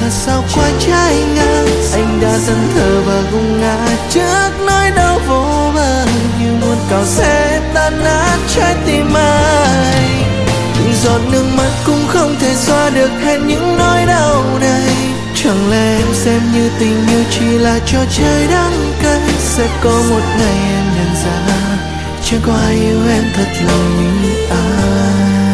mà sao qua trái ngang. Anh đã dần thờ và gục ngã trước nỗi đau vô bờ, như muốn cào xé tan nát trái tim anh. Từng giọt nước mắt cũng không thể xóa được hết những nỗi đau này. Chẳng lẽ em xem như tình yêu chỉ là trò chơi đắng cay? Sẽ có một ngày em nhận ra chẳng có ai yêu em thật lòng như anh.